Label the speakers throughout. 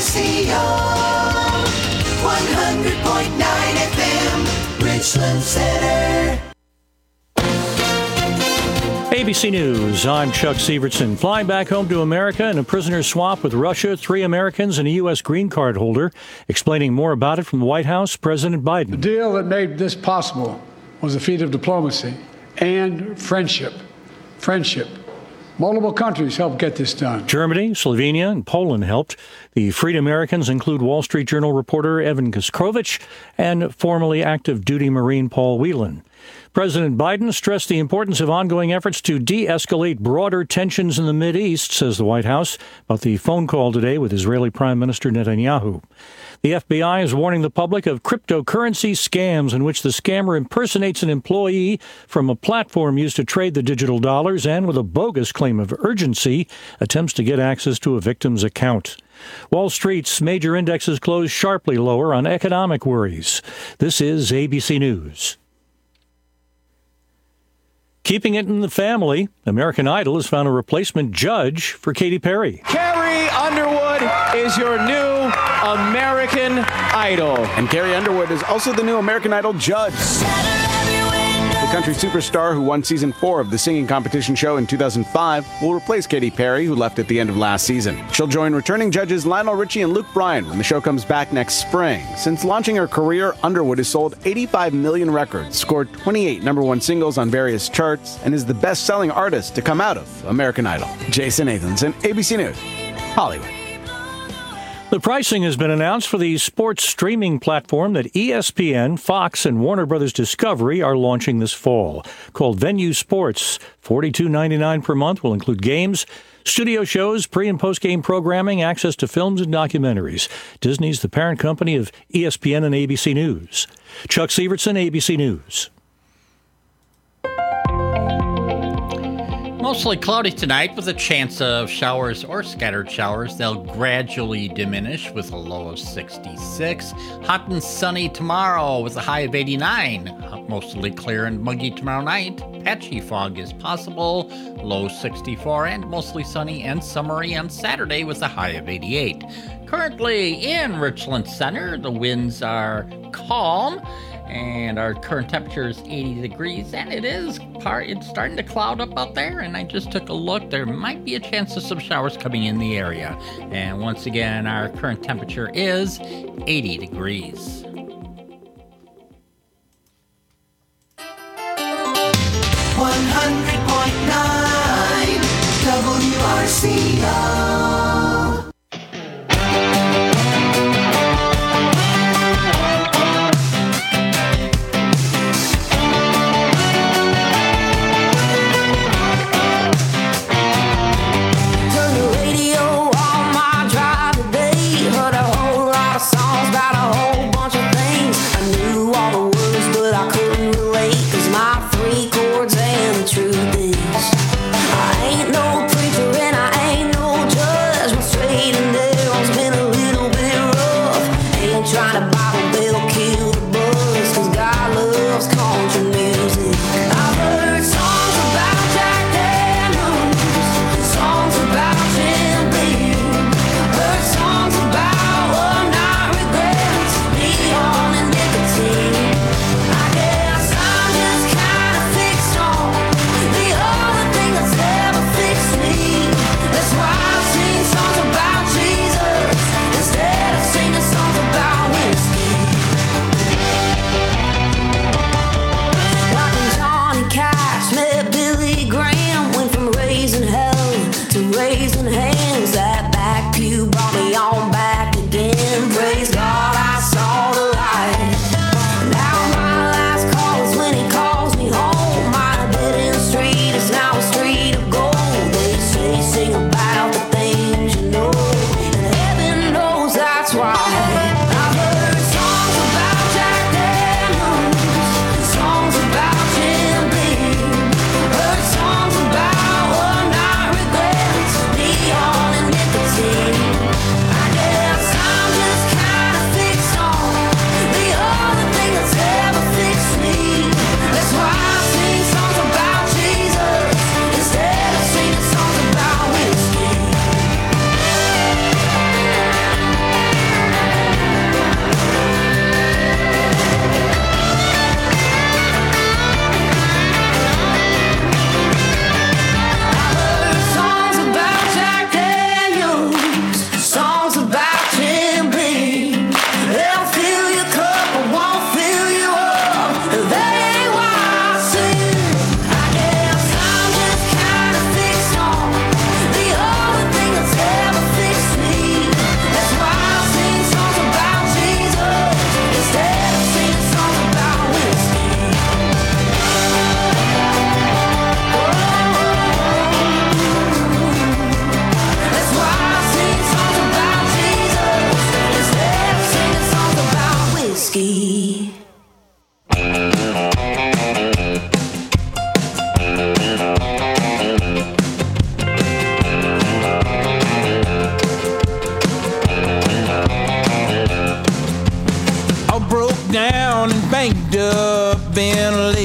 Speaker 1: 100.9 FM, Richland Center.
Speaker 2: ABC News, I'm Chuck Sievertson. Flying back home to America in a prisoner swap with Russia, 3 Americans and a U.S. green card holder. Explaining more about it from the White House, President Biden.
Speaker 3: The deal that made this possible was a feat of diplomacy and friendship. Multiple countries helped get this done.
Speaker 2: Germany, Slovenia, and Poland helped. The freed Americans include Wall Street Journal reporter Evan Koskovich and formerly active duty Marine Paul Whelan. President Biden stressed the importance of ongoing efforts to de-escalate broader tensions in the Mideast, says the White House, about the phone call today with Israeli Prime Minister Netanyahu. The FBI is warning the public of cryptocurrency scams in which the scammer impersonates an employee from a platform used to trade the digital dollars and, with a bogus claim of urgency, attempts to get access to a victim's account. Wall Street's major indexes closed sharply lower on economic worries. This is ABC News. Keeping it in the family, American Idol has found a replacement judge for Katy Perry.
Speaker 4: Carrie Underwood is your new American Idol. And Carrie Underwood is also the new American Idol judge. The country superstar who won season 4 of the singing competition show in 2005 will replace Katy Perry, who left at the end of last season. She'll join returning judges Lionel Richie and Luke Bryan when the show comes back next spring. Since launching her career, Underwood has sold 85 million records, scored 28 #1 singles on various charts, and is the best-selling artist to come out of American Idol. Jason Nathanson, ABC News, Hollywood.
Speaker 2: The pricing has been announced for the sports streaming platform that ESPN, Fox, and Warner Bros. Discovery are launching this fall. Called Venue Sports, $42.99 per month will include games, studio shows, pre- and post-game programming, access to films and documentaries. Disney's the parent company of ESPN and ABC News. Chuck Sievertson, ABC News.
Speaker 5: Mostly cloudy tonight with a chance of showers or scattered showers. They'll gradually diminish with a low of 66. Hot and sunny tomorrow with a high of 89. Mostly clear and muggy tomorrow night. Patchy fog is possible. Low 64 and mostly sunny and summery on Saturday with a high of 88. Currently in Richland Center, the winds are calm. And our current temperature is 80 degrees, and it's starting to cloud up out there, and I just took a look. There might be a chance of some showers coming in the area. And once again, our current temperature is 80 degrees.
Speaker 1: WRCO.
Speaker 6: Truth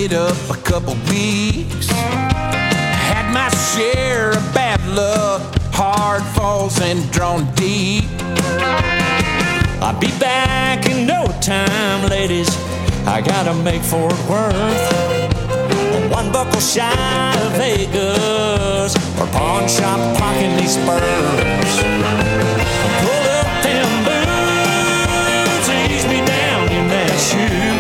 Speaker 1: it up a couple weeks. Had my share of bad luck, hard falls and drawn deep. I'll be back in no time, ladies. I gotta make Fort Worth. One buckle shy of Vegas, or pawn shop pocketing these spurs. Pull up them boots, ease me down in that shoe.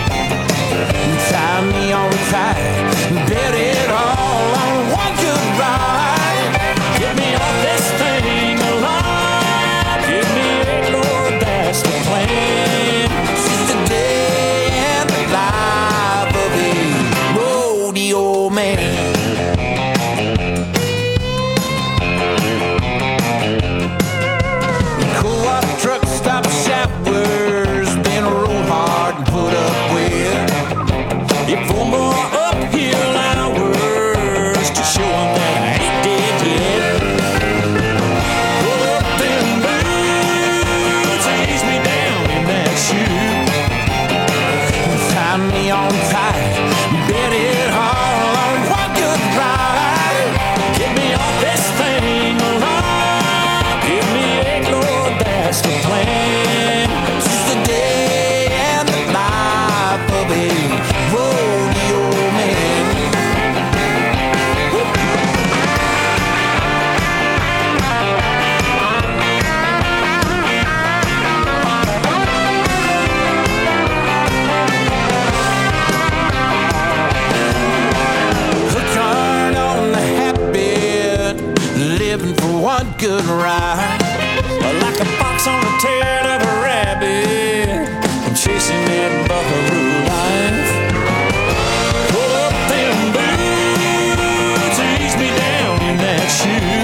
Speaker 1: Tie me on tight, bet it all on one good ride. Get me off this thing alive. Give me a Lord, that's the plan. Since the day and the life of a rodeo man. Cool water truck stop showers, been roll hard and put up with. If 4 more uphill hours to show 'em that I ain't dead yet. Pull up them boots, ease me down in that shoe. Tie me on tight, bet it all on one good ride. Get me off this thing alive. Give me a Lord, that's the plan. Since the day and the life of a rodeo man. Hook turn on the habit, living for one good ride. Like a fox on the tail of a rabbit, I'm chasing that buckaroo life. Pull up them boots, ease me down in that shoe.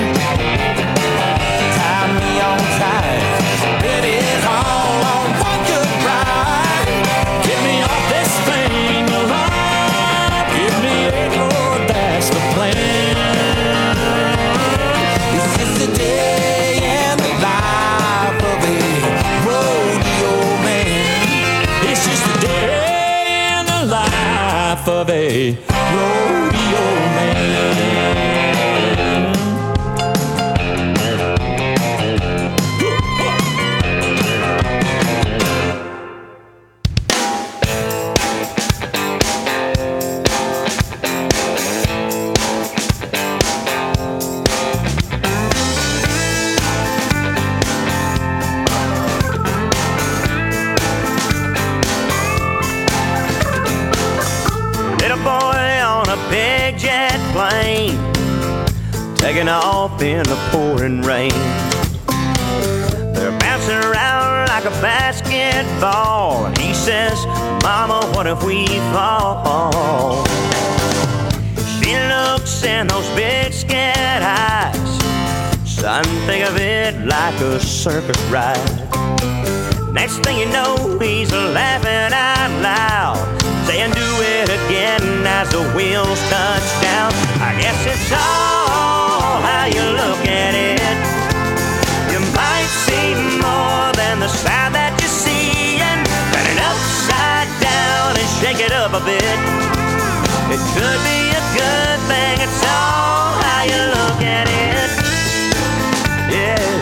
Speaker 1: Tie me on tight, bet it all on one good ride. Get me off this thing alive. Give me a Lord, that's the plan. This is the day and the life of a rodeo man. It's just the day and the life of a rodeo man.
Speaker 6: Little boy on a big jet plane, taking off in the pouring rain. They're bouncing around like a basketball, and he says, Mama, what if we fall? She looks in those big scared eyes. Son, think of it like a circus ride. Next thing you know, he's laughing out loud, saying do it again as the wheels touch down. I guess it's all how you look at it. You might see more than the side that you see, and turn it upside down and shake it up a bit. It could be a good thing, it's all how you look at it. Yeah.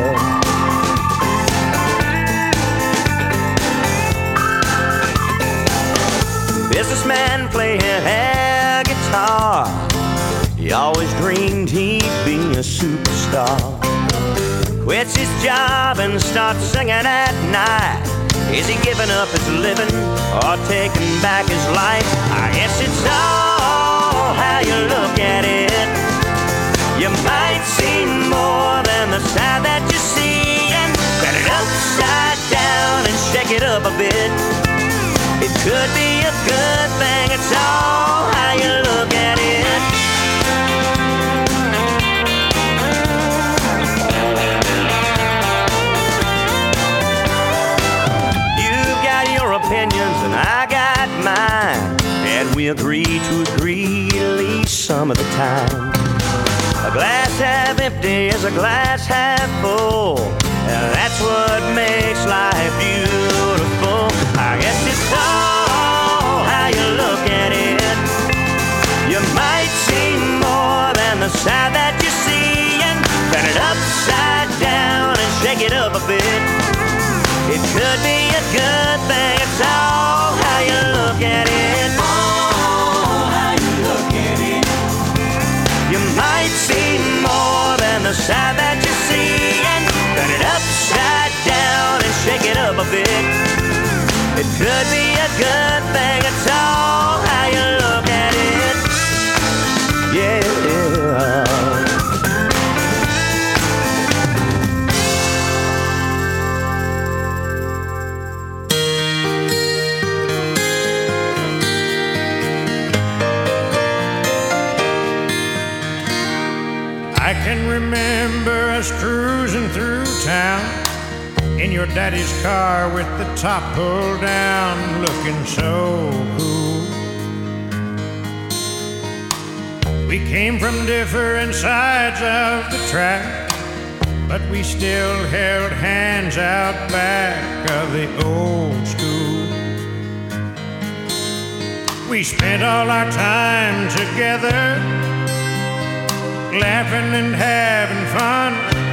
Speaker 6: Businessman playing air guitar, he always dreamed he'd be a superstar. Quits his job and starts singing at night. Is he giving up his living or taking back his life? I guess it's all how you look at it. You might see more than the side that you see, and turn it upside down and shake it up a bit. It could be a good thing, it's all how you look at it. You've got your opinions and I got mine, and we agree to agree at least some of the time. A glass half empty is a glass half full, and that's what makes life beautiful. I guess it's all how you look at it. good thing. It's all how you look at it.
Speaker 1: Oh, how you look at it.
Speaker 6: You might see more than the side that you see, and turn it upside down and shake it up a bit. It could be a good thing. It's all how you look at it. Yeah.
Speaker 7: I can remember us cruising through town in your daddy's car with the top pulled down, looking so cool. We came from different sides of the track, but we still held hands out back of the old school. We spent all our time together, laughing and having fun.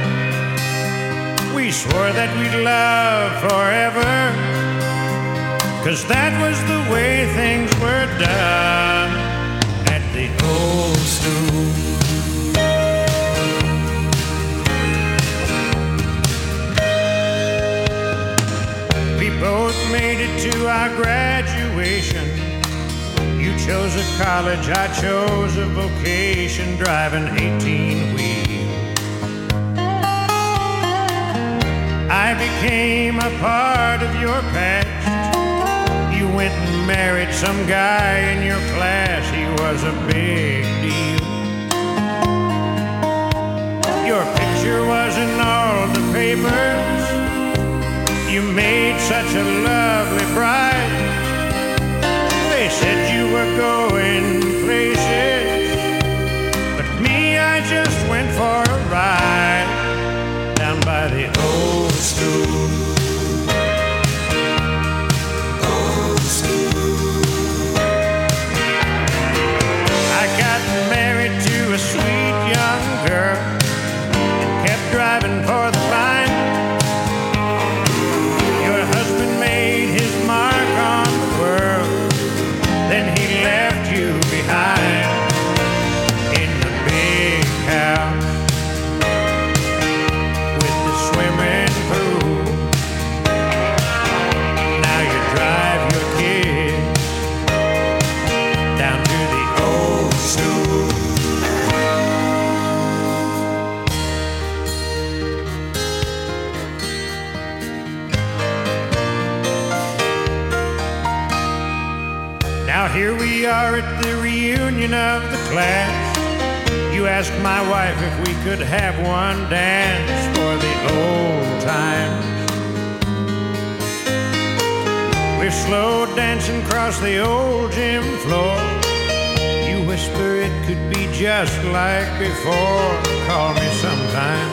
Speaker 7: We swore that we'd love forever, 'cause that was the way things were done at the old school. We both made it to our graduation. You chose a college, I chose a vocation, driving 18-wheel. I became a part of your past. You went and married some guy in your class. He was a big deal. Your picture was in all the papers. You made such a lovely bride. They said you were going places, but me, I just went for a ride down by the old school. Old school. I got married to a sweet young girl and kept driving for the line. Your husband made his mark on the world, then he left you behind in the big house with the swimming pool. Now you drive your kids down to the old school. Now here we are at the reunion of the class. You asked my wife if we could have one dance for the old times. We're slow dancing across the old gym floor. You whisper it could be just like before. Call me sometime.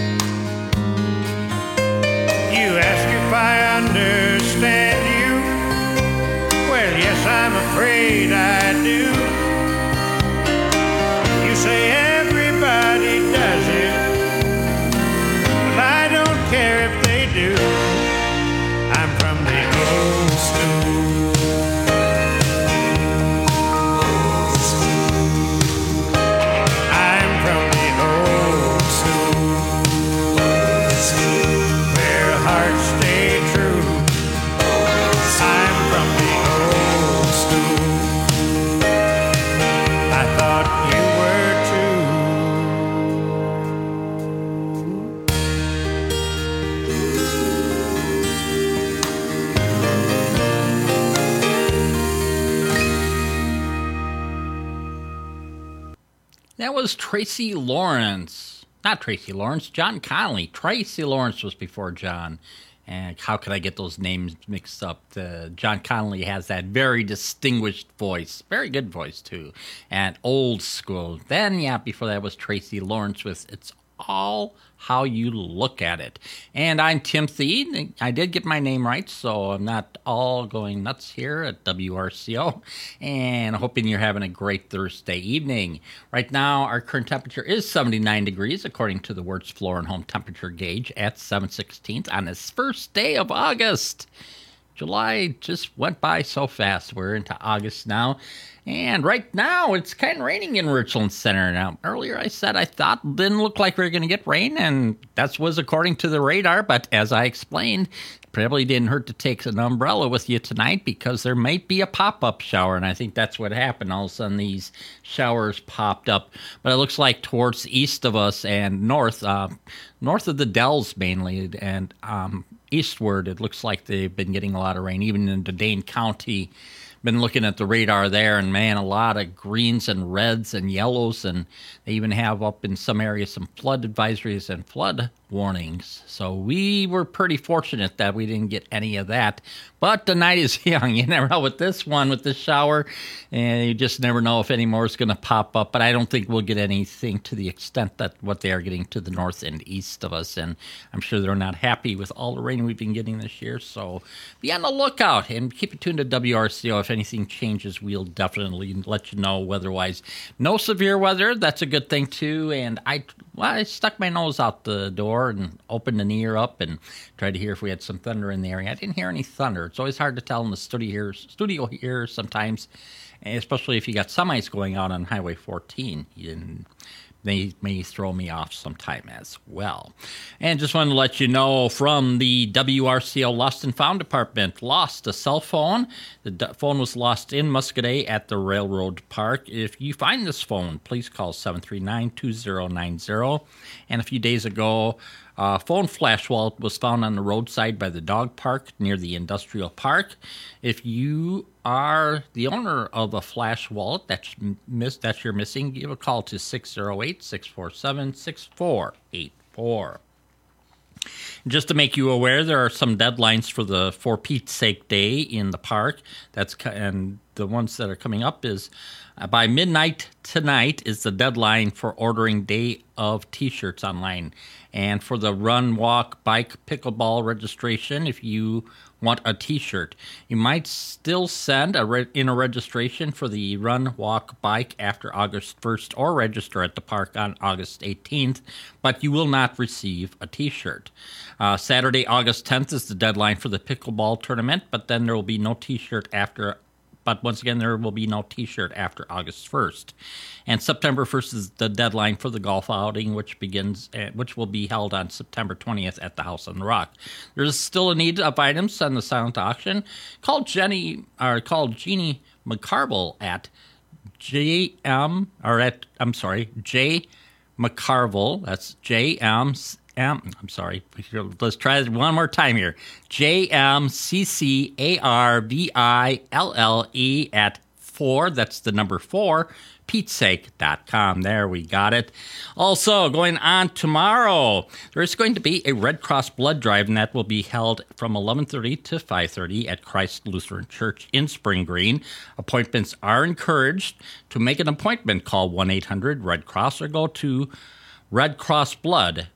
Speaker 7: You ask if I understand you. Well, yes, I'm afraid I do. You say everybody does it, but I don't care if they do. I'm from the old school. Old school. I'm from the old school. Old school. Where hearts stay true. I'm from the old school. I thought you were too.
Speaker 5: That was Tracy Lawrence. Not Tracy Lawrence, John Connolly. Tracy Lawrence was before John. And how could I get those names mixed up? John Connolly has that very distinguished voice. Very good voice, too. And old school. Then, yeah, before that was Tracy Lawrence with It's All How You Look at It. And I'm Timothy. I did get my name right, so I'm not all going nuts here at WRCO. And hoping you're having a great Thursday evening. Right now, our current temperature is 79 degrees, according to the Words Floor and Home Temperature Gauge at 7/16 on this first day of August. July just went by so fast. We're into August now. And right now, it's kind of raining in Richland Center. Now, earlier I said I thought it didn't look like we were going to get rain, and that was according to the radar. But as I explained, it probably didn't hurt to take an umbrella with you tonight because there might be a pop-up shower, and I think that's what happened. All of a sudden, these showers popped up. But it looks like towards the east of us and north of the Dells mainly, and eastward, it looks like they've been getting a lot of rain, even into Dane County. Been looking at the radar there, and man, a lot of greens and reds and yellows, and they even have up in some areas some flood advisories and flood warnings. So we were pretty fortunate that we didn't get any of that. But the night is young. You never know with this one, with this shower, and you just never know if any more is going to pop up. But I don't think we'll get anything to the extent that what they are getting to the north and east of us. And I'm sure they're not happy with all the rain we've been getting this year. So be on the lookout and keep it tuned to WRCO. If anything changes, we'll definitely let you know weather-wise. No severe weather. That's a good thing, too. And I stuck my nose out the door and opened an ear up and tried to hear if we had some thunder in the area. I didn't hear any thunder. It's always hard to tell in the studio here sometimes, especially if you got semis going out on Highway 14. They may throw me off sometime as well. And just wanted to let you know from the WRCO Lost and Found Department, lost a cell phone. The phone was lost in Muscoda at the Railroad Park. If you find this phone, please call 739-2090. And a few days ago, a phone flash wallet was found on the roadside by the dog park near the industrial park. If you are the owner of a flash wallet that you're missing, give a call to 608-647-6484. Just to make you aware, there are some deadlines for the For Pete's Sake Day in the park. And the ones that are coming up is by midnight tonight is the deadline for ordering Day of T-shirts online. And for the Run, Walk, Bike, Pickleball registration, if you want a T-shirt, you might still send in a registration for the Run, Walk, Bike after August 1st or register at the park on August 18th, but you will not receive a T-shirt. Saturday, August 10th is the deadline for the Pickleball tournament, but then there will be no T-shirt after. But once again, there will be no T-shirt after August 1st. And September 1st is the deadline for the golf outing, which will be held on September 20th at the House on the Rock. There's still a need of items on the silent auction. Call Jeannie McCarville at J McCarville. That's let's try it one more time here. JMCCARVILLE at 4, that's the number 4, PeteSake.com. There, we got it. Also, going on tomorrow, there's going to be a Red Cross blood drive, and that will be held from 11:30 to 5:30 at Christ Lutheran Church in Spring Green. Appointments are encouraged. To make an appointment, call 1-800-RED-CROSS or go to redcrossblood.org.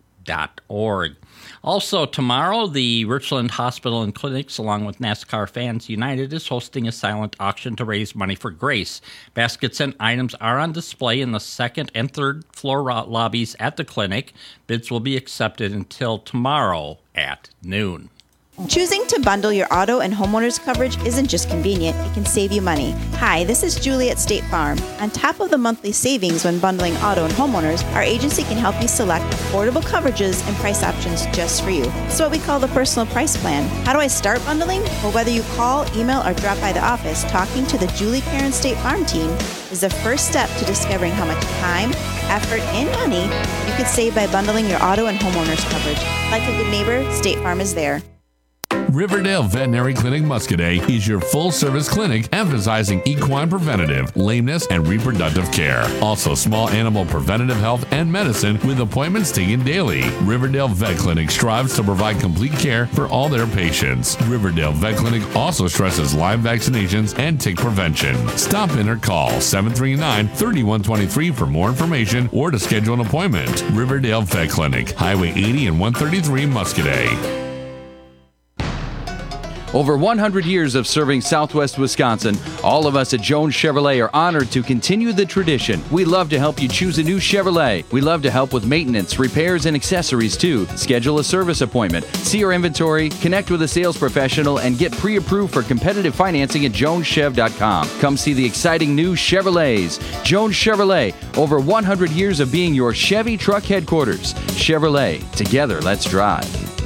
Speaker 5: Also, tomorrow, the Richland Hospital and Clinics, along with NASCAR Fans United, is hosting a silent auction to raise money for Grace. Baskets and items are on display in the second and third floor lobbies at the clinic. Bids will be accepted until tomorrow at noon.
Speaker 8: Choosing to bundle your auto and homeowners coverage isn't just convenient, it can save you money. Hi, this is Julie at State Farm. On top of the monthly savings when bundling auto and homeowners, our agency can help you select affordable coverages and price options just for you. It's what we call the personal price plan. How do I start bundling? Well, whether you call, email, or drop by the office, talking to the Julie Karen State Farm team is the first step to discovering how much time, effort, and money you could save by bundling your auto and homeowners coverage. Like a good neighbor, State Farm is there.
Speaker 9: Riverdale Veterinary Clinic Muscoda is your full-service clinic emphasizing equine preventative, lameness, and reproductive care. Also, small animal preventative health and medicine with appointments taken daily. Riverdale Vet Clinic strives to provide complete care for all their patients. Riverdale Vet Clinic also stresses live vaccinations and tick prevention. Stop in or call 739-3123 for more information or to schedule an appointment. Riverdale Vet Clinic, Highway 80 and 133, Muscoda.
Speaker 10: Over 100 years of serving Southwest Wisconsin, all of us at Jones Chevrolet are honored to continue the tradition. We love to help you choose a new Chevrolet. We love to help with maintenance, repairs, and accessories too. Schedule a service appointment, see our inventory, connect with a sales professional, and get pre-approved for competitive financing at joneschev.com. Come see the exciting new Chevrolets. Jones Chevrolet, over 100 years of being your Chevy truck headquarters. Chevrolet, together let's drive.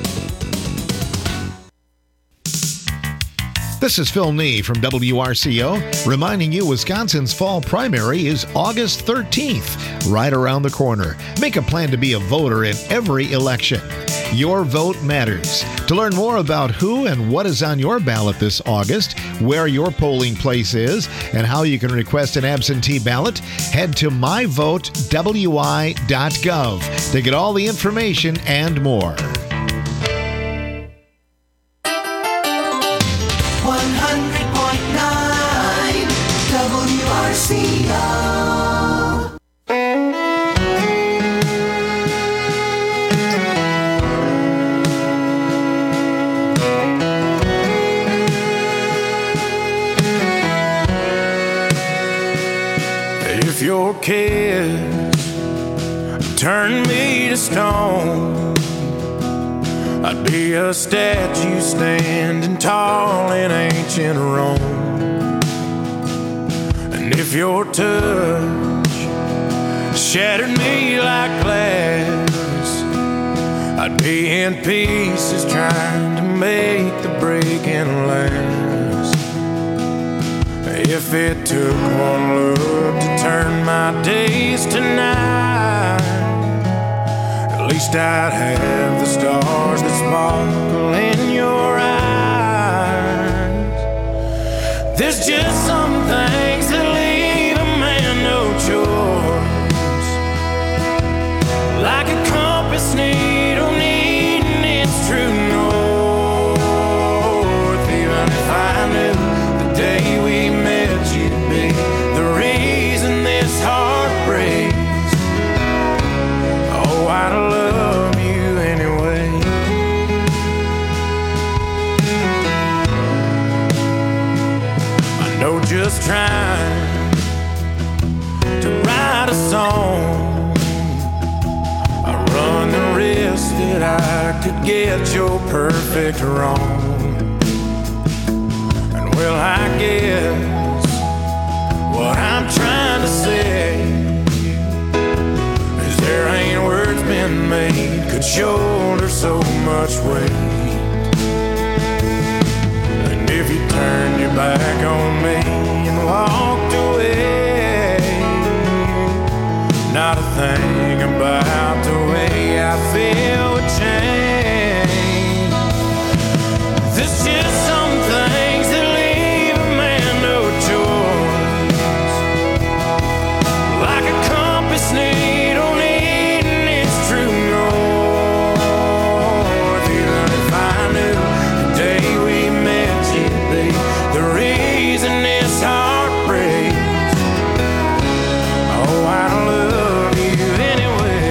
Speaker 11: This is Phil Nee from WRCO, reminding you Wisconsin's fall primary is August 13th, right around the corner. Make a plan to be a voter in every election. Your vote matters. To learn more about who and what is on your ballot this August, where your polling place is, and how you can request an absentee ballot, head to myvotewi.gov to get all the information and more.
Speaker 12: 100.9 WRCO.
Speaker 7: If your kids turn me to stone, I'd be a statue standing tall in ancient Rome. And if your touch shattered me like glass, I'd be in pieces trying to make the breaking last. If it took one look to turn my days to night, at least I'd have the stars that sparkle in your eyes. There's just some things that leave a man no choice, like a compass needle needing its true north. Even if I knew the day we met you'd be the reason this heart breaks, oh, I'd love you anyway. I know just trying to write a song, I run the risk that I could get your perfect wrong. And well, I guess what I'm trying to say is there ain't words been made could shoulder so much weight. And if you turned your back on me and walked away, not a thing about the way I feel would change. There's just some things that leave a man no choice, like a compass needle needing its true north. Even if I knew the day we met you'd be the reason this heart breaks, oh, I'd love you anyway.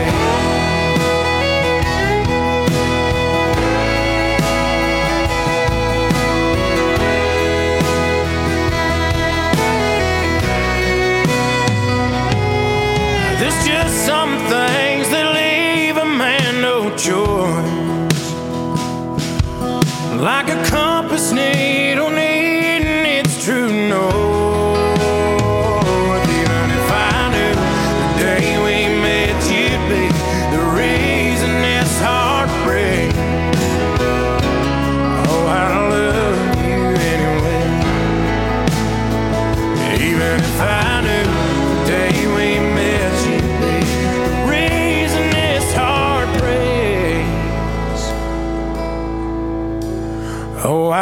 Speaker 7: There's just some things that leave a man no choice, like a compass needle needing its true north. Even if I knew the day we met you'd be the reason this heart breaks, oh, I'd love you anyway. Even if I knew the day we met you'd be the reason this heart breaks, oh,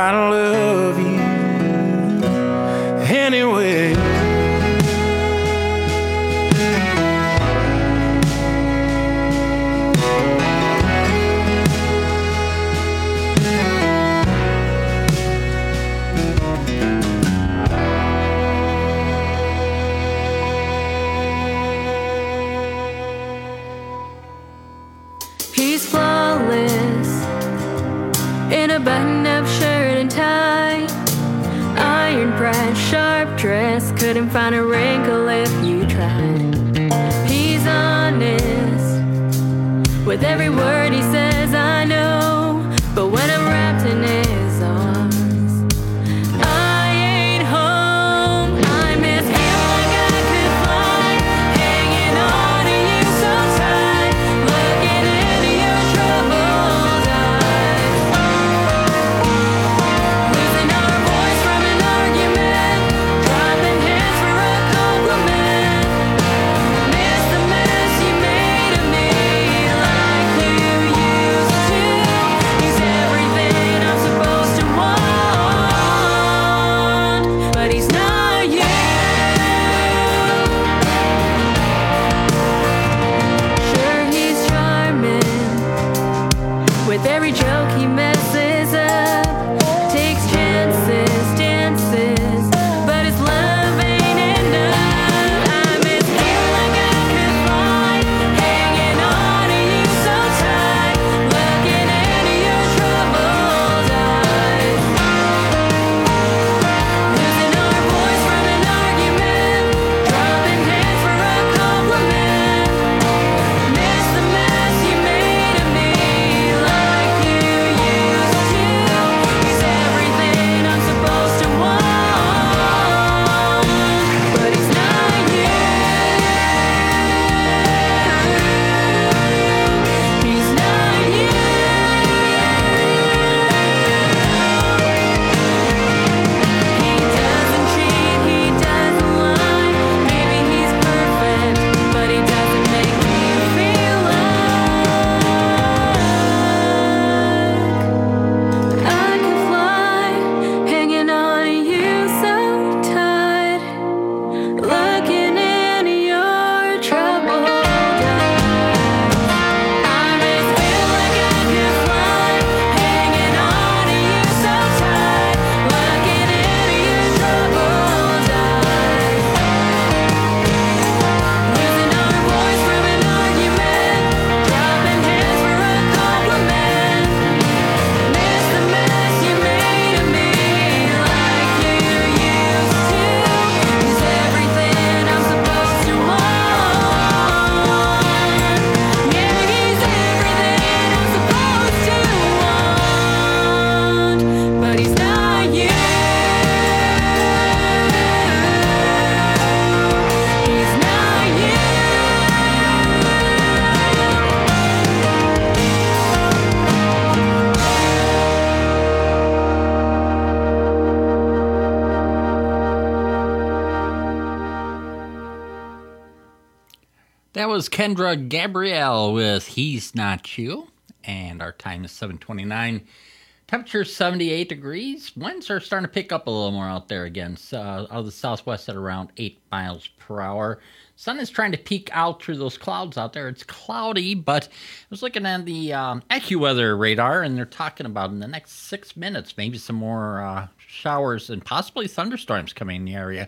Speaker 13: couldn't find a wrinkle if you tried. He's honest with every word he says, I know. But when I'm wrapped in his arms, I ain't home. I miss you like I could fly, hanging on to you so tight, looking into your troubled eyes, losing our voice from an argument, dropping hands for a compliment. Miss the mess you made of me, like you used to. He's everything I'm supposed to want, but he's not you. Sure, he's charming with every joke he messes up, takes chances, dances, but his love ain't enough. I miss you like I could fly, hanging on to you so tight, looking into your troubled eyes, losing our voice from an argument, dropping hands for a compliment. Miss the mess you made of me, like you used to. He's everything I'm supposed to want, but he's not you. He's not you. He doesn't cheat, he doesn't lie. Maybe he's perfect, but he doesn't make me feel like I could fly, hanging on to you so tight, looking into your troubled eyes. I miss you like I could fly, hanging on to you so tight, looking into your troubled eyes, losing our voice from an argument, dropping hands for a compliment. Miss the mess you made of me, like you used to. He's everything I'm supposed to want. Yeah, he's everything I'm supposed to want, but he's not you. He's not you.
Speaker 5: That was Kendra Gabrielle with He's Not You. And our time is 7:29. Temperature 78 degrees. Winds are starting to pick up a little more out there again. So, out of the southwest at around 8 miles per hour. Sun is trying to peek out through those clouds out there. It's cloudy, but I was looking at the AccuWeather radar, and they're talking about in the next 6 minutes, maybe some more showers and possibly thunderstorms coming in the area.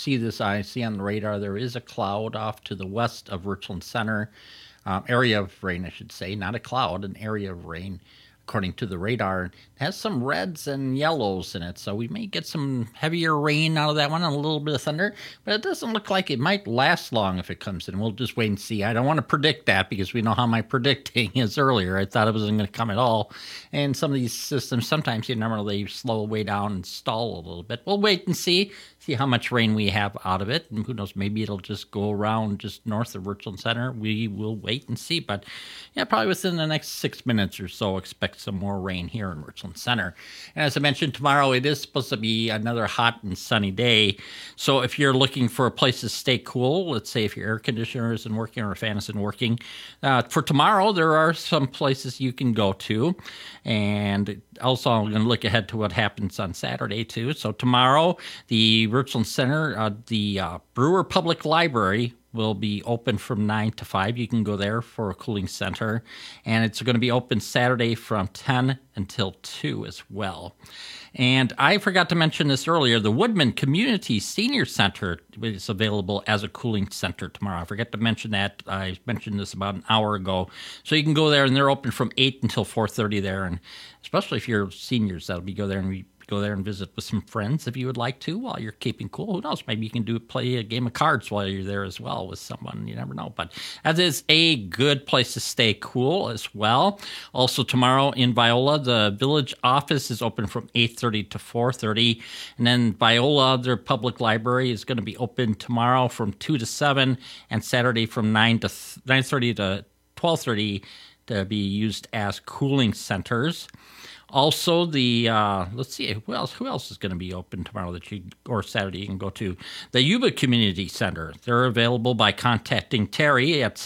Speaker 5: I see on the radar there is a cloud off to the west of Richland Center. Area of rain, I should say, not a cloud, an area of rain. According to the radar, it has some reds and yellows in it, so we may get some heavier rain out of that one and a little bit of thunder, but it doesn't look like it might last long if it comes in. We'll just wait and see. I don't want to predict that because we know how my predicting is earlier. I thought it wasn't going to come at all, and some of these systems, sometimes they slow way down and stall a little bit. We'll wait and see how much rain we have out of it, and who knows, maybe it'll just go around just north of Richland Center. We will wait and see, but yeah, probably within the next 6 minutes or so, expect some more rain here in Richland Center. And as I mentioned, tomorrow it is supposed to be another hot and sunny day, so if you're looking for a place to stay cool, let's say if your air conditioner isn't working or a fan isn't working, for tomorrow there are some places you can go to, and also I'm going to look ahead to what happens on Saturday too. So tomorrow, the Richland Center, the Brewer Public Library will be open from 9 to 5. You can go there for a cooling center. And it's going to be open Saturday from 10 until 2 as well. And I forgot to mention this earlier. The Woodman Community Senior Center is available as a cooling center tomorrow. I forgot to mention that. I mentioned this about an hour ago. So you can go there, and they're open from 8 until 4:30 there. And especially if you're seniors, that'll be go there and go there and visit with some friends if you would like to while you're keeping cool. Who knows? Maybe you can play a game of cards while you're there as well with someone. You never know. But that is a good place to stay cool as well. Also tomorrow in Viola, the village office is open from 8:30 to 4:30. And then Viola, their public library, is going to be open tomorrow from 2 to 7 and Saturday from 9:30 to 12:30 to be used as cooling centers. Also, let's see, who else is going to be open tomorrow or Saturday you can go to? The Yuba Community Center. They're available by contacting Terry at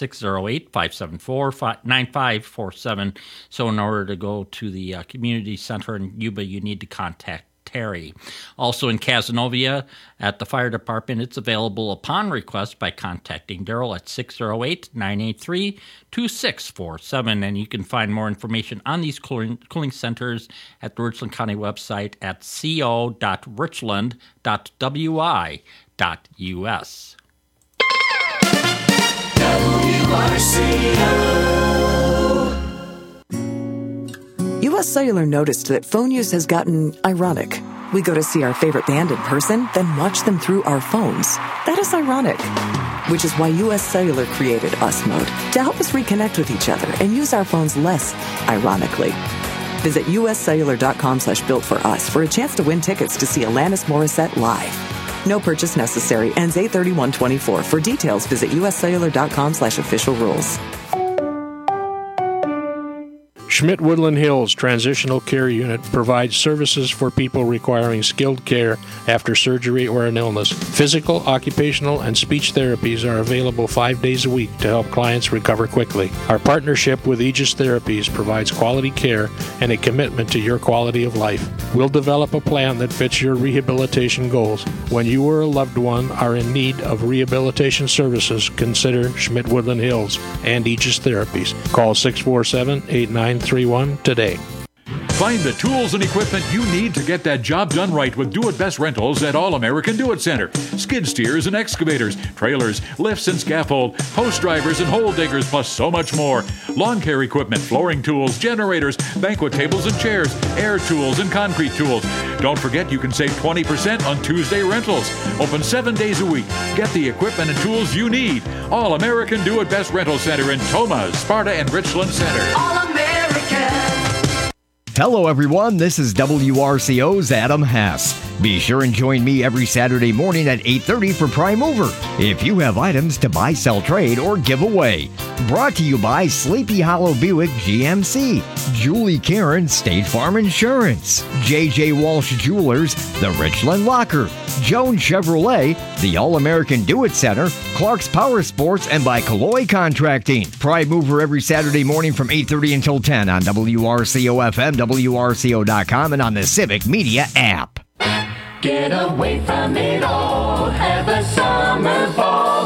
Speaker 5: 608-574-9547. So in order to go to the community center in Yuba, you need to contact Terry. Also in Cazenovia at the fire department, it's available upon request by contacting Daryl at 608-983-2647. And you can find more information on these cooling centers at the Richland County website at co.richland.wi.us.
Speaker 14: U.S. Cellular noticed that phone use has gotten ironic. We go to see our favorite band in person, then watch them through our phones. That is ironic. Which is why U.S. Cellular created US Mode to help us reconnect with each other and use our phones less ironically. Visit uscellular.com/builtforus for a chance to win tickets to see Alanis Morissette live. No purchase necessary. Ends 8/31/24. For details, visit uscellular.com/official rules.
Speaker 15: Schmidt Woodland Hills Transitional Care Unit provides services for people requiring skilled care after surgery or an illness. Physical, occupational, and speech therapies are available 5 days a week to help clients recover quickly. Our partnership with Aegis Therapies provides quality care and a commitment to your quality of life. We'll develop a plan that fits your rehabilitation goals. When you or a loved one are in need of rehabilitation services, consider Schmidt Woodland Hills and Aegis Therapies. Call 647-8931 today.
Speaker 16: Find the tools and equipment you need to get that job done right with Do It Best Rentals at All American Do It Center. Skid steers and excavators, trailers, lifts and scaffold, post drivers and hole diggers, plus so much more. Lawn care equipment, flooring tools, generators, banquet tables and chairs, air tools and concrete tools. Don't forget you can save 20% on Tuesday rentals. Open 7 days a week. Get the equipment and tools you need. All American Do It Best Rental Center in Tomah, Sparta, and Richland Center.
Speaker 12: All American.
Speaker 17: Hello, everyone. This is WRCO's Adam Hess. Be sure and join me every Saturday morning at 8:30 for Prime Mover. If you have items to buy, sell, trade, or give away. Brought to you by Sleepy Hollow Buick GMC, Julie Karen State Farm Insurance, J.J. Walsh Jewelers, The Richland Locker, Jones Chevrolet, the All-American Do It Center, Clark's Power Sports, and by Calloy Contracting. Prime Mover every Saturday morning from 8:30 until 10 on WRCO-FM, WRCO.com, and on the Civic Media app.
Speaker 12: Get away from it all. Have a summer ball.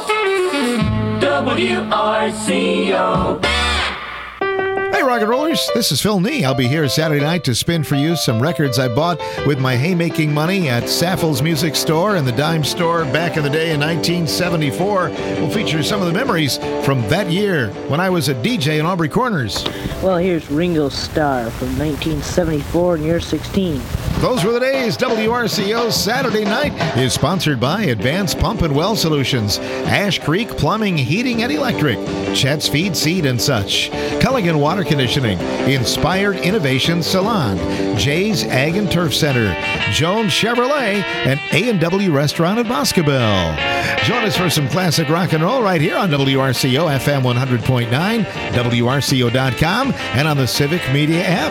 Speaker 12: WRCO.
Speaker 11: Hey, rock and rollers, this is Phil Nee. I'll be here Saturday night to spin for you some records I bought with my haymaking money at Saffel's Music Store and the Dime Store back in the day in 1974. We'll feature some of the memories from that year when I was a DJ in Aubrey Corners.
Speaker 18: Well, here's Ringo Starr from 1974 and you're 16.
Speaker 11: Those were the days. WRCO Saturday Night is sponsored by Advanced Pump and Well Solutions, Ash Creek Plumbing, Heating, and Electric, Chet's Feed, Seed, and such, Culligan Water Conditioning, Inspired Innovation Salon, Jay's Ag and Turf Center, Jones Chevrolet, and A&W Restaurant at Boscobel. Join us for some classic rock and roll right here on WRCO FM 100.9, WRCO.com, and on the Civic Media app.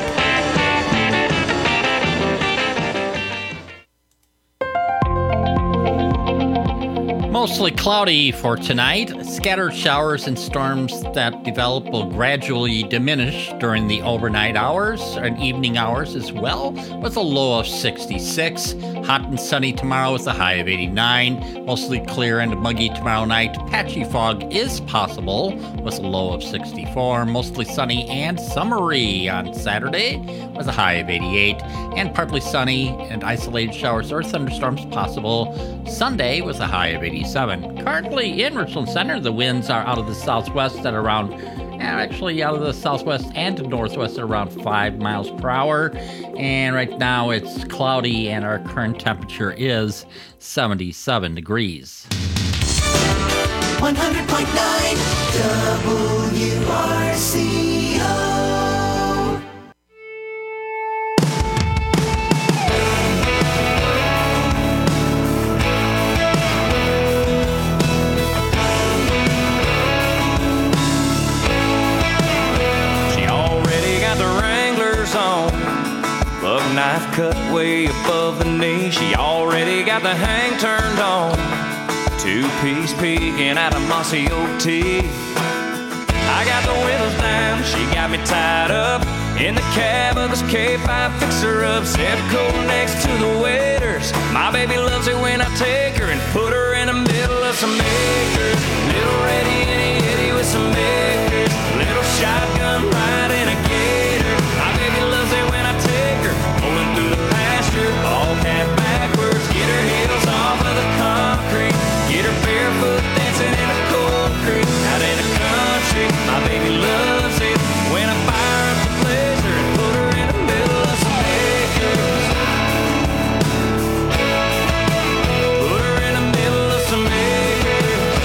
Speaker 5: Mostly cloudy for tonight. Scattered showers and storms that develop will gradually diminish during the overnight hours and evening hours as well, with a low of 66. Hot and sunny tomorrow with a high of 89. Mostly clear and muggy tomorrow night. Patchy fog is possible with a low of 64. Mostly sunny and summery on Saturday with a high of 88. And partly sunny and isolated showers or thunderstorms possible Sunday with a high of 87. Currently in Richland Center, the winds are out of the southwest at around Actually out of the southwest and northwest at around 5 miles per hour. And right now it's cloudy and our current temperature is 77 degrees.
Speaker 12: 100.9 WRCO.
Speaker 6: Knife cut way above the knee. She already got the hang turned on. Two-piece peeking out of mossy oak tea. I got the windows down. She got me tied up in the cab of this K5 fixer-up. Set coat next to the waiters. My baby loves it when I take her and put her in the middle of some acres. Little ready itty-itty with some acres. Little shotgun ride in a gator. My baby loves it when I take her rolling through the pasture, ball cap backwards. Get her heels off of the concrete. Get her barefoot dancing in the cold creek. Out in the country, my baby loves it when I fire up the blazer and put her in the middle of some acres. Put her in the middle of some acres.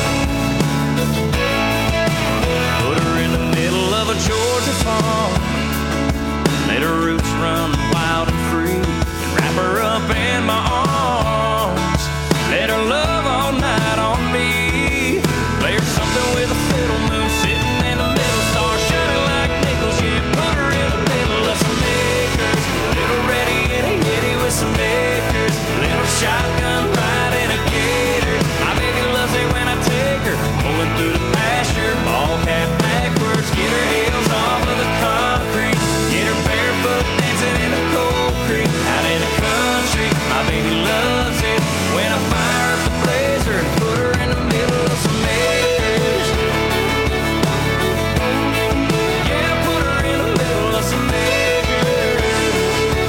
Speaker 6: Put her in the middle of a Georgia farm. Let her roots run wild and free, and wrap her up in my arms. Let her love all night on me. Play her something with a fiddle, moon sitting in the middle, stars shining like nickels. Yeah, put her in the middle of some acres. Little ready itty-itty with some acres. Little shotgun ride in a gator. My baby loves it when I take her pulling through the pasture, ball cap backwards. Get her heels off of the concrete. Get her barefoot dancing in the cold creek. Out in the country, my baby loves it when I fire up the blazer and put her in the middle of some acres. Yeah, put her in the middle of some acres.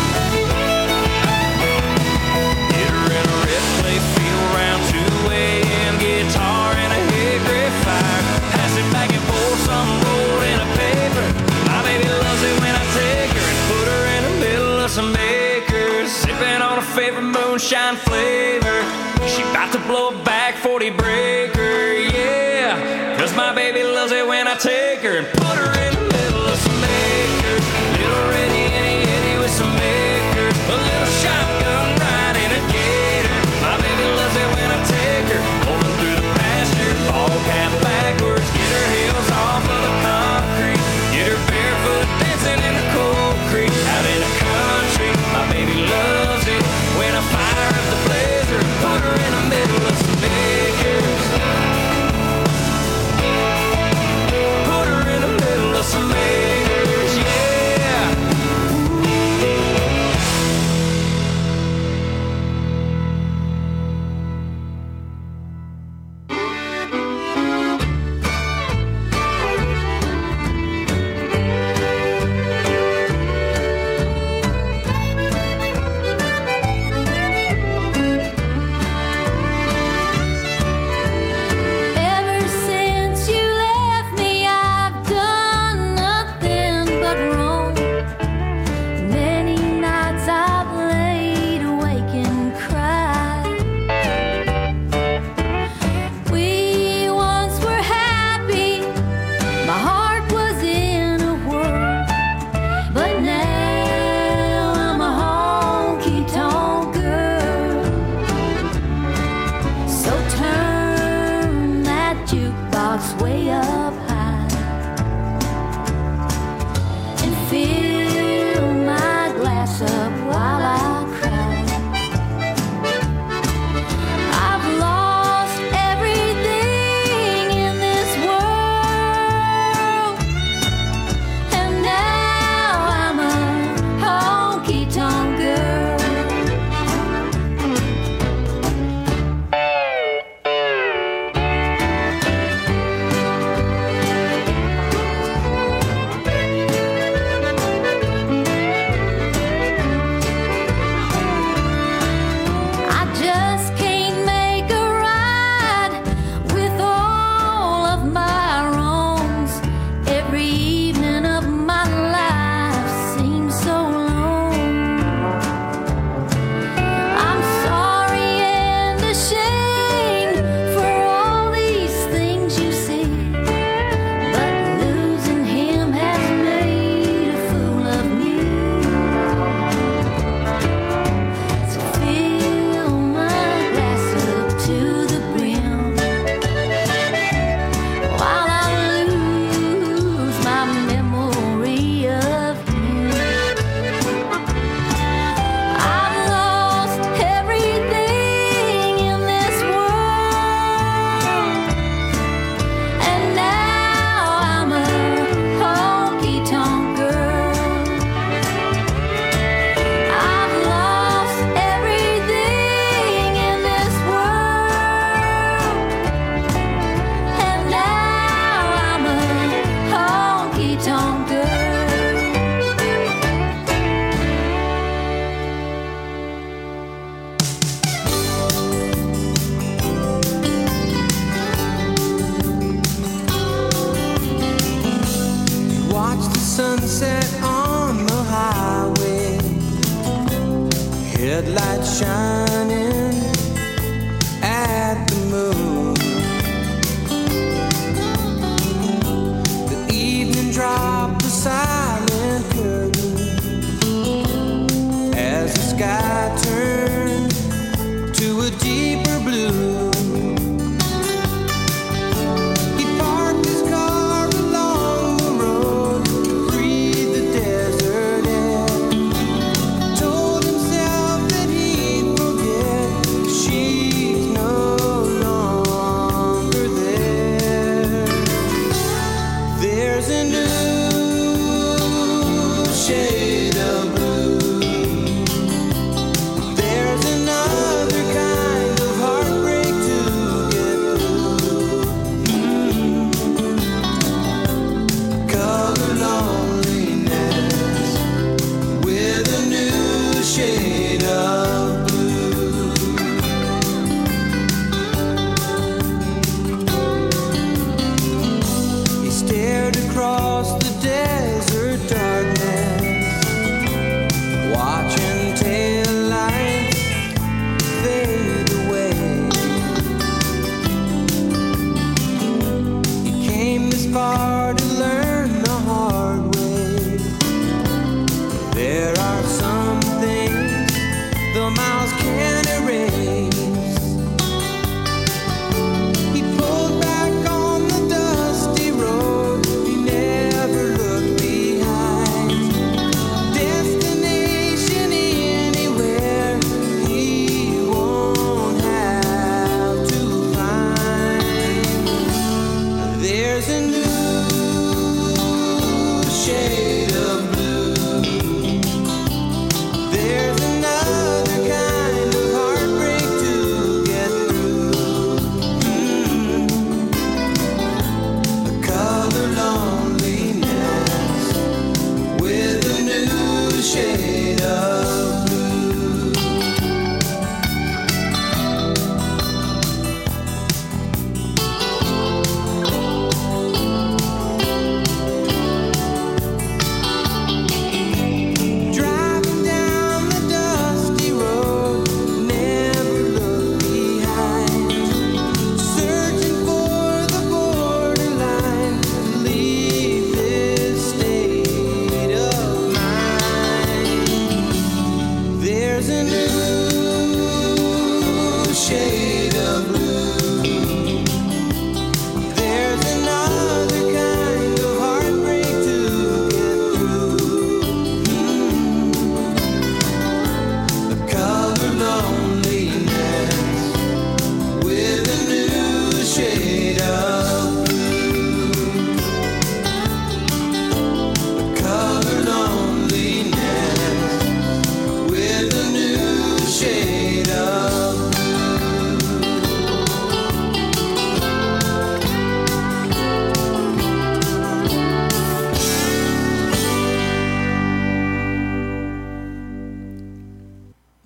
Speaker 6: Get her in a red clay field around 2 a.m. Guitar and a hickory fire. Pass it back and forth, some rolled in a paper. My baby loves it when I take her and put her in the middle of some acres. Sipping on a favorite moonshine flavor. She about to blow a back 40 breaker, yeah. Cause my baby loves it when I take her and put her in the middle of some acres. Little ready itty-itty with some acres. A little shotgun ride in a gator. My baby loves it when I take her rolling through the pasture, ball cap backwards. Get her heels off of the concrete. Get her barefoot dancing in the cold creek. Out in the country, my baby loves it when I fire up the blazer and put her in the middle of some acres. Put her in the middle of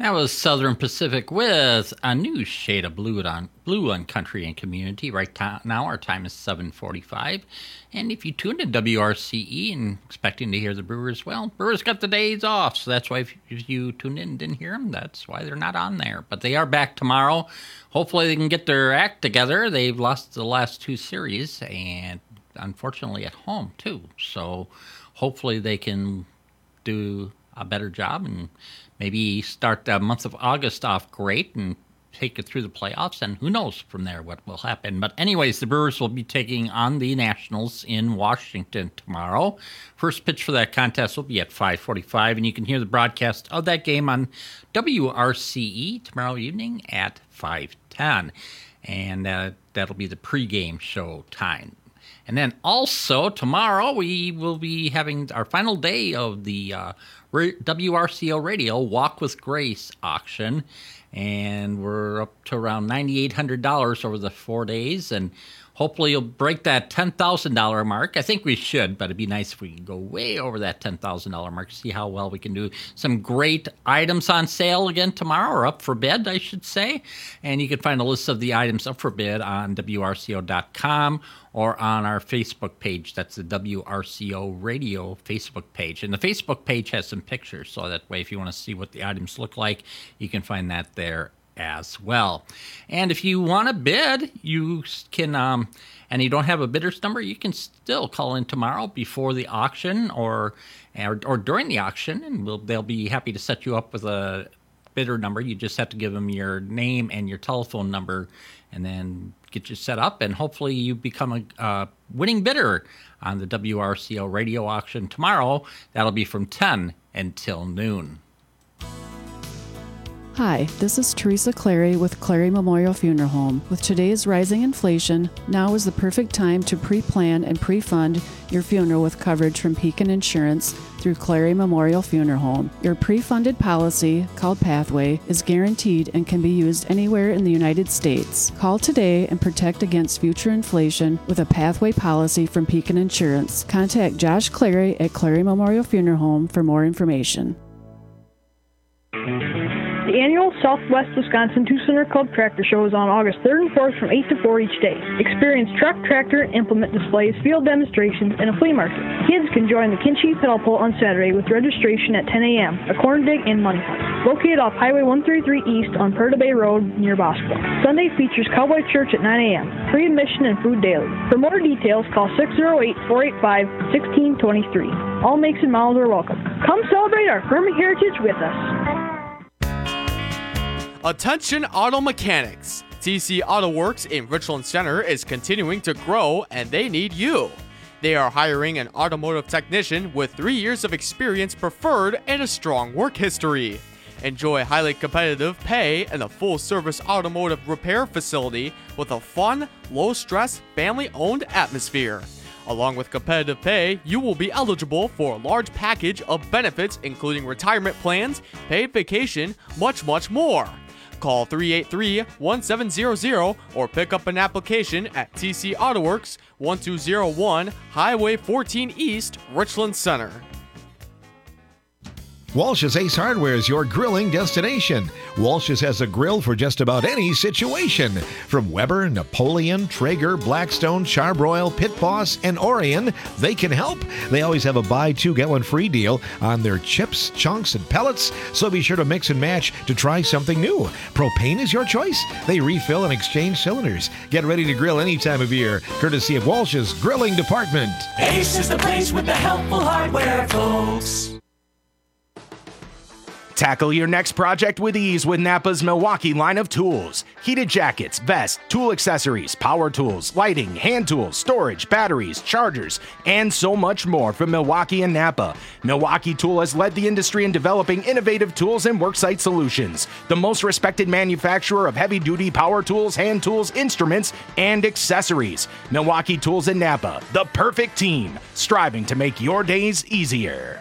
Speaker 5: That was Southern Pacific with a new shade of blue on Country and Community. Right now our time is 7:45. And if you tuned in WRCE and expecting to hear the Brewers, well, Brewers got the days off. So that's why if you tuned in and didn't hear them, that's why they're not on there. But they are back tomorrow. Hopefully they can get their act together. They've lost the last two series, and unfortunately at home too. So hopefully they can do a better job and maybe start the month of August off great and take it through the playoffs, and who knows from there what will happen. But anyways, the Brewers will be taking on the Nationals in Washington tomorrow. First pitch for that contest will be at 5:45, and you can hear the broadcast of that game on WRCE tomorrow evening at 5:10. And that'll be the pregame show time. And then also tomorrow we will be having our final day of the WRCO Radio Walk with Grace auction. And we're up to around $9,800 over the 4 days. And hopefully you'll break that $10,000 mark. I think we should, but it'd be nice if we could go way over that $10,000 mark, see how well we can do. Some great items on sale again tomorrow, or up for bid, I should say. And you can find a list of the items up for bid on WRCO.com or on our Facebook page. That's the WRCO Radio Facebook page. And the Facebook page has some pictures, so that way if you want to see what the items look like, you can find that there as well. And if you want to bid, you can, and you don't have a bidder's number, you can still call in tomorrow before the auction or during the auction, and they'll be happy to set you up with a bidder number. You just have to give them your name and your telephone number, and then get you set up, and hopefully you become a winning bidder on the WRCO radio auction tomorrow. That'll be from 10 until noon.
Speaker 19: Hi, this is Teresa Clary with Clary Memorial Funeral Home. With today's rising inflation, now is the perfect time to pre-plan and pre-fund your funeral with coverage from Pekin Insurance through Clary Memorial Funeral Home. Your pre-funded policy, called Pathway, is guaranteed and can be used anywhere in the United States. Call today and protect against future inflation with a Pathway policy from Pekin Insurance. Contact Josh Clary at Clary Memorial Funeral Home for more information.
Speaker 20: The annual Southwest Wisconsin Two-Cylinder Club Tractor Show is on August 3rd and 4th from 8 to 4 each day. Experience truck, tractor, implement displays, field demonstrations, and a flea market. Kids can join the Kinchie Pedal Pull on Saturday with registration at 10 a.m., a corn dig, and money hunt. Located off Highway 133 East on Perda Bay Road near Bosco. Sunday features Cowboy Church at 9 a.m., free admission and food daily. For more details, call 608-485-1623. All makes and models are welcome. Come celebrate our Furman heritage with us.
Speaker 21: Attention auto mechanics! TC Auto Works in Richland Center is continuing to grow, and they need you. They are hiring an automotive technician with 3 years of experience preferred and a strong work history. Enjoy highly competitive pay and a full-service automotive repair facility with a fun, low-stress, family-owned atmosphere. Along with competitive pay, you will be eligible for a large package of benefits including retirement plans, paid vacation, much more. Call 383-1700 or pick up an application at TC Auto Works, 1201 Highway 14 East, Richland Center.
Speaker 11: Walsh's Ace Hardware is your grilling destination. Walsh's has a grill for just about any situation. From Weber, Napoleon, Traeger, Blackstone, Charbroil, Pit Boss, and Orion, they can help. They always have a buy two, get one free deal on their chips, chunks, and pellets, so be sure to mix and match to try something new. Propane is your choice. They refill and exchange cylinders. Get ready to grill any time of year, courtesy of Walsh's Grilling Department.
Speaker 12: Ace is the place with the helpful hardware, folks.
Speaker 22: Tackle your next project with ease with Napa's Milwaukee line of tools. Heated jackets, vests, tool accessories, power tools, lighting, hand tools, storage, batteries, chargers, and so much more from Milwaukee and Napa. Milwaukee Tool has led the industry in developing innovative tools and worksite solutions. The most respected manufacturer of heavy-duty power tools, hand tools, instruments, and accessories. Milwaukee Tools and Napa, the perfect team, striving to make your days easier.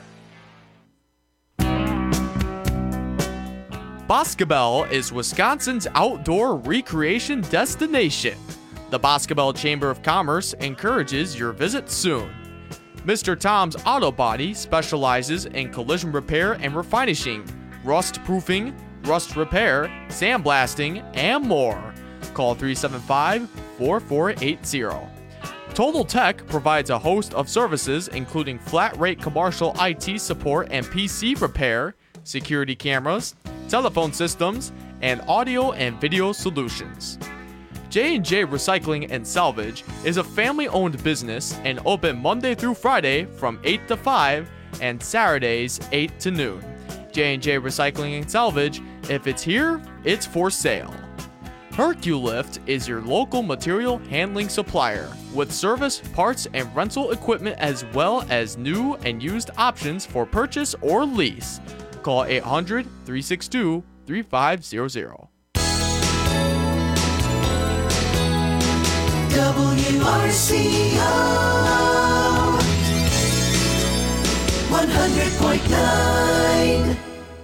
Speaker 21: Boscobel is Wisconsin's outdoor recreation destination. The Boscobel Chamber of Commerce encourages your visit soon. Mr. Tom's Auto Body specializes in collision repair and refinishing, rust proofing, rust repair, sandblasting, and more. Call 375-4480. Total Tech provides a host of services including flat-rate commercial IT support and PC repair, security cameras, telephone systems, and audio and video solutions. J&J Recycling and Salvage is a family-owned business and open Monday through Friday from 8 to 5 and Saturdays 8 to noon. J&J Recycling and Salvage, if it's here, it's for sale. Herculift is your local material handling supplier with service, parts, and rental equipment as well as new and used options for purchase or lease. Call 800-362-3500.
Speaker 12: WRCO 100.9.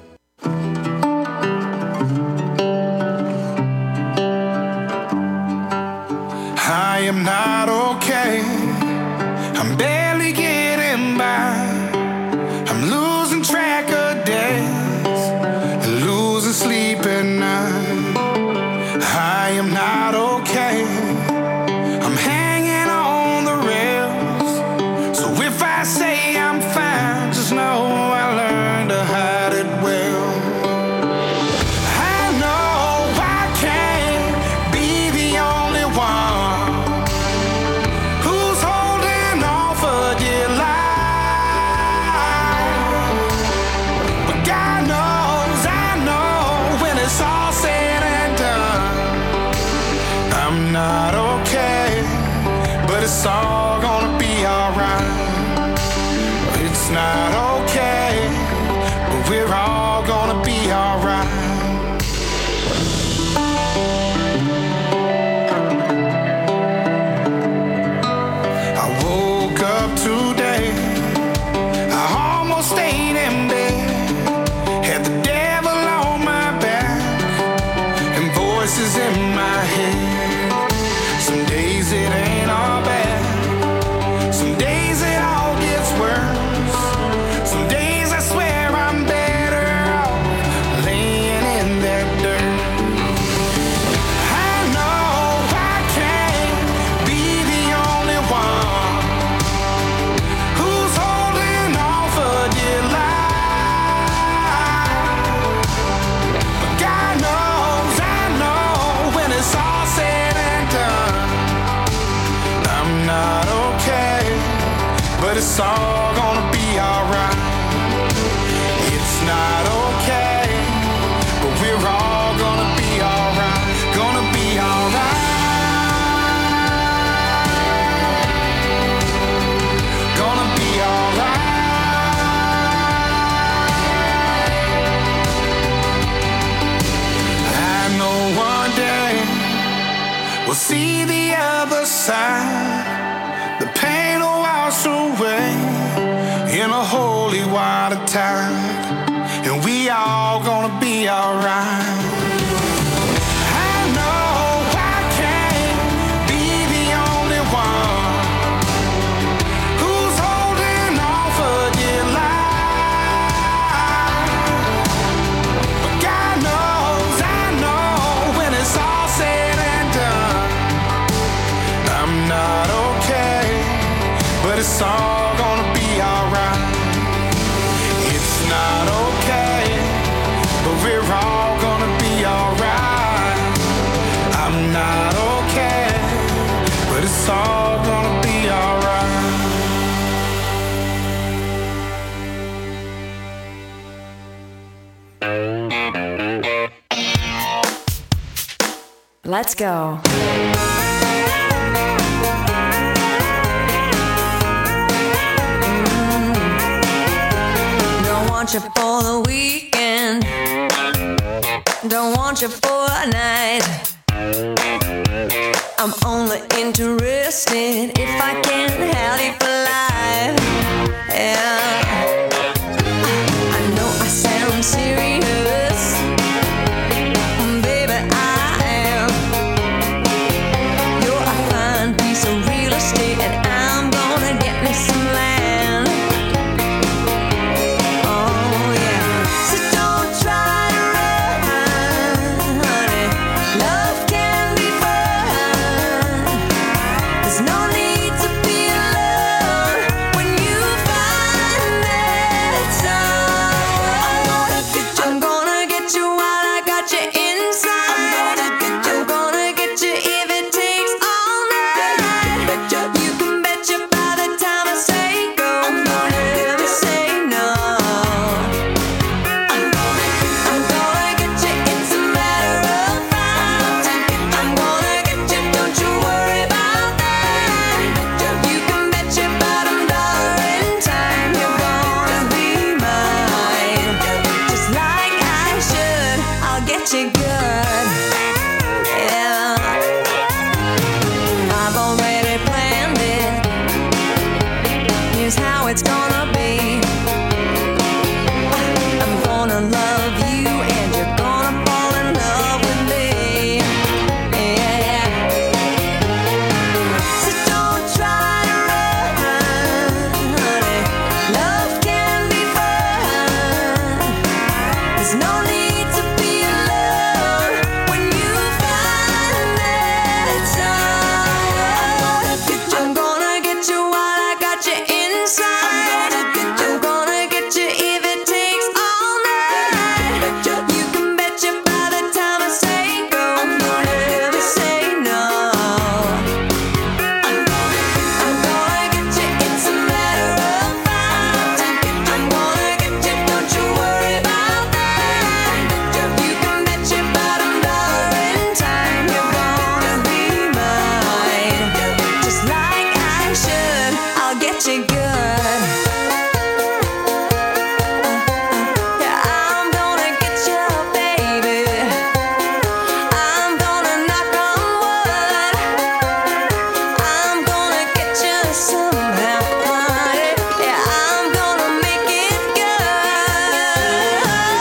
Speaker 3: I am not okay. I'm barely getting by. I'm losing track of days, losing sleep at night. I am not okay. I'm hanging on the rails. So if I say I'm fine, just know I learned to hide it well. I know I can't be the only one who's holding on for dear life. But God knows, I know when it's all said and done, I'm not okay, but it's all gonna be alright. It's not okay, but we're all gonna be alright. I woke up today, I almost stayed in bed, had the devil on my back and voices in my head. Some days it ain't all bad, some days it all gets worse. Some days I swear I'm better off laying in that dirt. I know I can't be the only one who's holding on for dear life. But God knows, I know when it's all said and done, I'm not okay, but it's all gonna be alright. It's not okay, but we're all gonna be alright. Gonna be alright. Gonna be alright. I know one day we'll see the other side. The pain will wash away in a holy water tide, and we all gonna be alright. I know I can't be the only one who's holding on for dear life. But God knows, I know when it's all said and done, I'm not okay, but it's all gonna be alright. It's not okay, but we're all gonna be alright. I'm not okay, but it's all gonna be alright.
Speaker 13: Let's go.
Speaker 4: Don't want you for the weekend. Don't want you for a night. I'm only interested if I can have you for life. Yeah. I know I sound serious, baby, I am. You're a fine piece of real estate, and I'm gonna get me some land. Oh yeah. So don't try to run There's no need to be alone when you find that someone. I'm gonna get you while I got you inside. I'm gonna get you if it takes all night. You can bet you by the time I say go, I'm gonna never say no. I'm gonna get you, it's a matter of fact. I'm gonna get you, don't you worry about that. You can bet your bottom dollar in time you're gonna be mine. Just like I should, I'll get you good. Yeah, I've already planned it. Here's how it's gonna be. I'm gonna love you and you're gonna fall in love with me. Yeah. So don't try to run, honey. Love can be fun. There's no need to be alone when you find that someone. I'm gonna get you while I got you inside. I'm gonna get you if it takes all night. You can bet you by the time I say go, I'm gonna never say no. I'm gonna get you, it's a matter of fact. I'm gonna get you, don't you worry about that. You can bet your bottom dollar in time you're gonna be mine. Just like I should, I'll get you good. Yeah, I'm gonna get you, baby. I'm gonna knock on wood. I'm gonna get you somehow, honey. Yeah, I'm gonna make it good.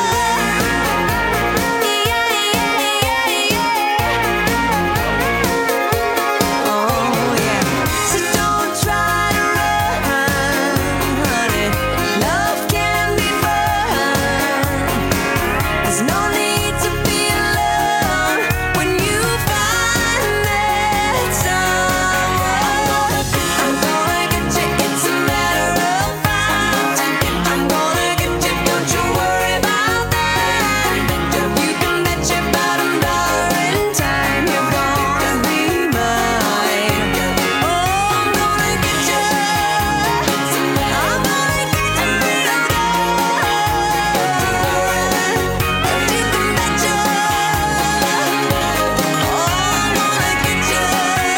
Speaker 4: Oh yeah. So don't try to run, honey. Love can be fun. There's no need to be alone when you find that someone. I'm gonna get you, it's a matter of fact. I'm gonna get you, don't you worry about that. You can bet your bottom dollar in time you're gonna be mine. Oh, I'm gonna get you. I'm gonna get you real good. You can bet you. Oh, I'm gonna get you.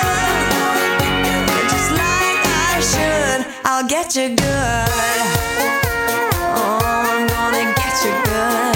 Speaker 4: Just like I should, I'll get you good. Oh, I'm gonna get you good.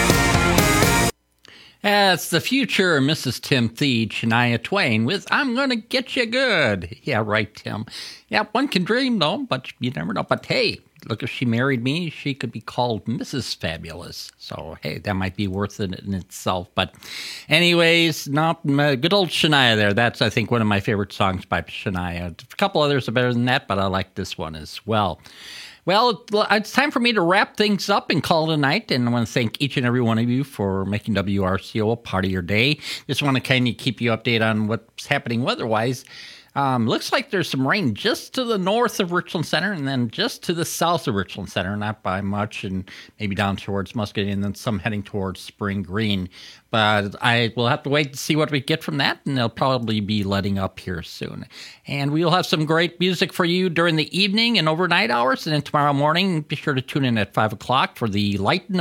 Speaker 5: That's the future Mrs. Tim Thede, Shania Twain, with I'm Gonna Get You Good. Yeah, right, Tim. Yeah, one can dream, though, but you never know. But hey, look, if she married me, she could be called Mrs. Fabulous. So, hey, that might be worth it in itself. But anyways, good old Shania there. That's, I think, one of my favorite songs by Shania. A couple others are better than that, but I like this one as well. Well, it's time for me to wrap things up and call it a night. And I want to thank each and every one of you for making WRCO a part of your day. Just want to kind of keep you updated on what's happening weather-wise. Looks like there's some rain just to the north of Richland Center and then just to the south of Richland Center, not by much, and maybe down towards Muscatine and then some heading towards Spring Green. But I will have to wait to see what we get from that, and they'll probably be letting up here soon. And we'll have some great music for you during the evening and overnight hours, and then tomorrow morning, be sure to tune in at 5 o'clock for the Light in the